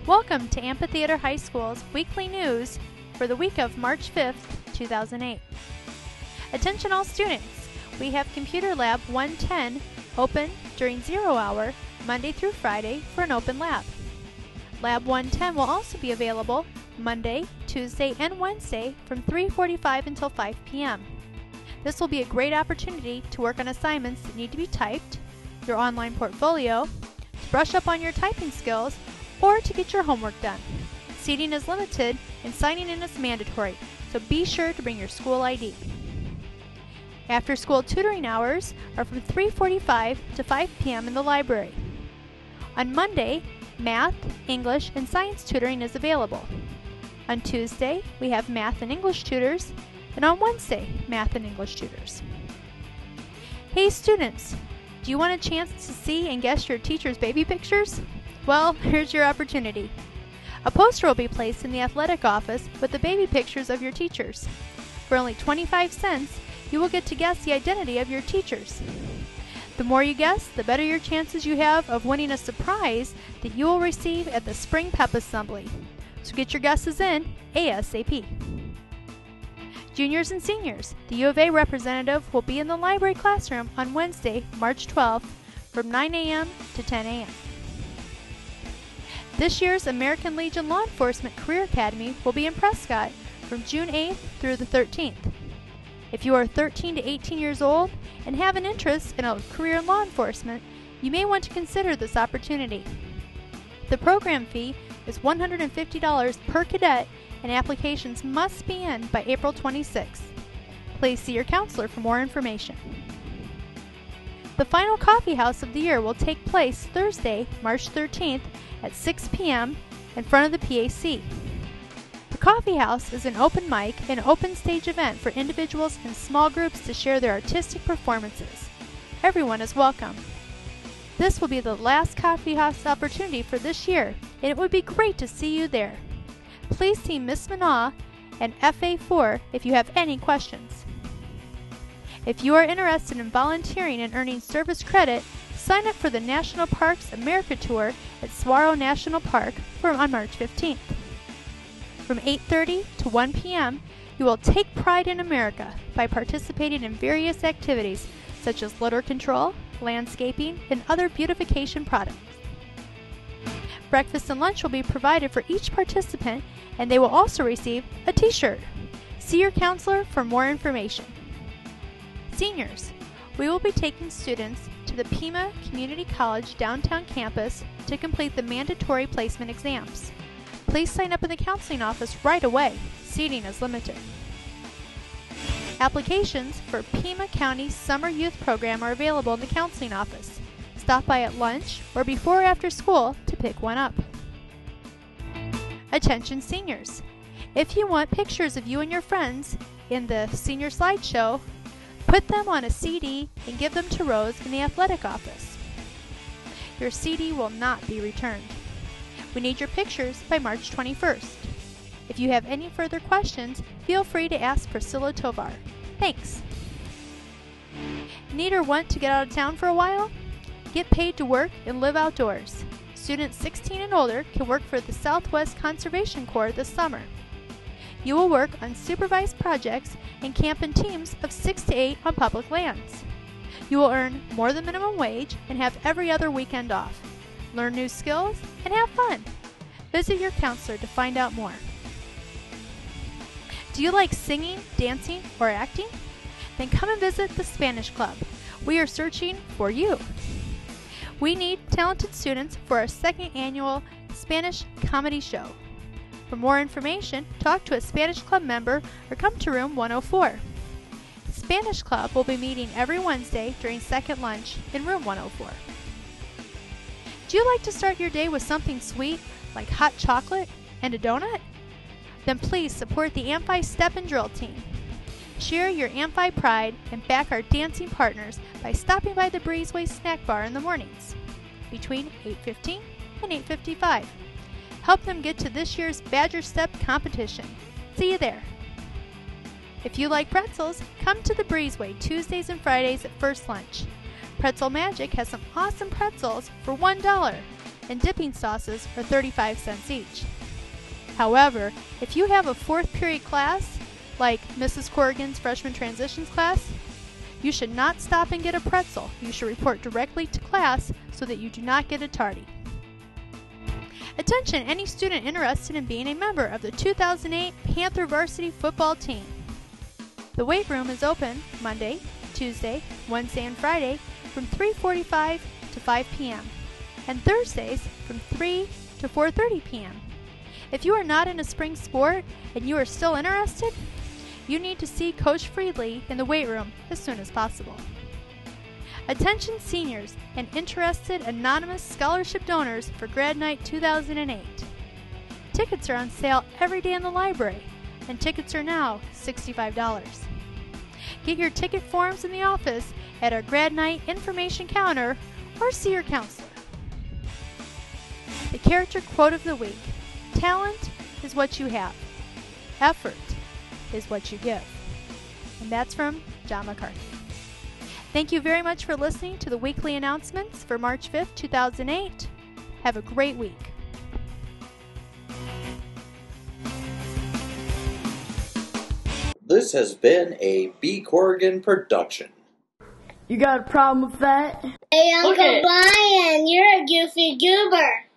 Welcome to Amphitheater High School's weekly news for the week of March 5th, 2008. Attention all students, we have Computer Lab 110 open during 0 hour, Monday through Friday for an open lab. Lab 110 will also be available Monday, Tuesday, and Wednesday from 3:45 until 5 p.m. This will be a great opportunity to work on assignments that need to be typed, your online portfolio, to brush up on your typing skills, or to get your homework done. Seating is limited and signing in is mandatory, so be sure to bring your school ID. After school tutoring hours are from 3:45 to 5 p.m. in the library. On Monday, math, English, and science tutoring is available. On Tuesday, we have math and English tutors, and on Wednesday, math and English tutors. Hey students, do you want a chance to see and guess your teacher's baby pictures? Well, here's your opportunity. A poster will be placed in the athletic office with the baby pictures of your teachers. For only 25 cents, you will get to guess the identity of your teachers. The more you guess, the better your chances you have of winning a surprise that you will receive at the Spring Pep Assembly. So get your guesses in ASAP. Juniors and seniors, the U of A representative will be in the library classroom on Wednesday, March 12th from 9 a.m. to 10 a.m. This year's American Legion Law Enforcement Career Academy will be in Prescott from June 8th through the 13th. If you are 13 to 18 years old and have an interest in a career in law enforcement, you may want to consider this opportunity. The program fee is $150 per cadet and applications must be in by April 26th. Please see your counselor for more information. The final coffee house of the year will take place Thursday, March 13th at 6 p.m. in front of the PAC. The coffee house is an open mic and open stage event for individuals and small groups to share their artistic performances. Everyone is welcome. This will be the last coffee house opportunity for this year, and it would be great to see you there. Please see Ms. Manaw and FA4 if you have any questions. If you are interested in volunteering and earning service credit, sign up for the National Parks America Tour at Saguaro National Park on March 15th. From 8:30 to 1 p.m., you will take pride in America by participating in various activities such as litter control, landscaping, and other beautification products. Breakfast and lunch will be provided for each participant, and they will also receive a t-shirt. See your counselor for more information. Seniors, we will be taking students to the Pima Community College downtown campus to complete the mandatory placement exams. Please sign up in the counseling office right away. Seating is limited. Applications for Pima County Summer Youth Program are available in the counseling office. Stop by at lunch or before or after school to pick one up. Attention seniors, if you want pictures of you and your friends in the senior slideshow, put them on a CD and give them to Rose in the athletic office. Your CD will not be returned. We need your pictures by March 21st. If you have any further questions, feel free to ask Priscilla Tovar. Thanks. Need or want to get out of town for a while? Get paid to work and live outdoors. Students 16 and older can work for the Southwest Conservation Corps this summer. You will work on supervised projects and camp in teams of 6 to 8 on public lands. You will earn more than minimum wage and have every other weekend off. Learn new skills and have fun. Visit your counselor to find out more. Do you like singing, dancing, or acting? Then come and visit the Spanish Club. We are searching for you. We need talented students for our second annual Spanish comedy show. For more information, talk to a Spanish Club member or come to room 104. Spanish Club will be meeting every Wednesday during second lunch in room 104. Do you like to start your day with something sweet like hot chocolate and a donut? Then please support the Amphi Step and Drill team. Share your Amphi pride and back our dancing partners by stopping by the Breezeway Snack Bar in the mornings between 8:15 and 8:55. Help them get to this year's Badger Step competition. See you there. If you like pretzels, come to the Breezeway Tuesdays and Fridays at first lunch. Pretzel Magic has some awesome pretzels for $1. and dipping sauces are 35 cents each. However, if you have a fourth period class, like Mrs. Corrigan's freshman transitions class, you should not stop and get a pretzel. You should report directly to class so that you do not get a tardy. Attention, any student interested in being a member of the 2008 Panther varsity football team. The weight room is open Monday, Tuesday, Wednesday, and Friday from 3:45 to 5 p.m. and Thursdays from 3 to 4:30 p.m. If you are not in a spring sport and you are still interested, you need to see Coach Friedley in the weight room as soon as possible. Attention seniors and interested anonymous scholarship donors for Grad Night 2008. Tickets are on sale every day in the library, and tickets are now $65. Get your ticket forms in the office at our Grad Night information counter or see your counselor. The character quote of the week: talent is what you have. Effort is what you give. And that's from John McCarthy. Thank you very much for listening to the weekly announcements for March 5th, 2008. Have a great week. This has been a B. Corrigan production. You got a problem with that? Hey, Uncle Brian, you're a goofy goober.